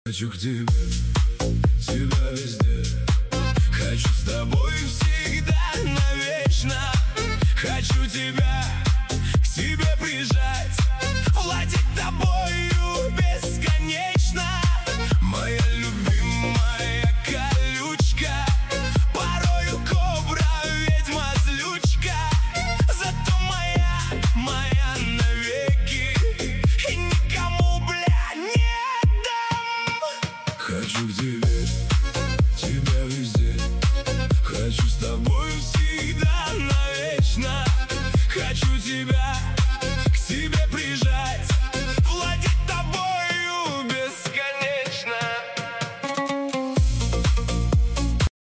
Хочу к тебе, тебя везде. Хочу с тобой всегда, навечно. Хочу тебя к себе прижать, владеть тобою бесконечно. Моя любимая колючка, порою кобра, ведьма, злючка. Зато моя навеки, и никому, бля, не дам. Хочу к тебе, тебя везде. Хочу с тобой всегда, навечно. Хочу тебя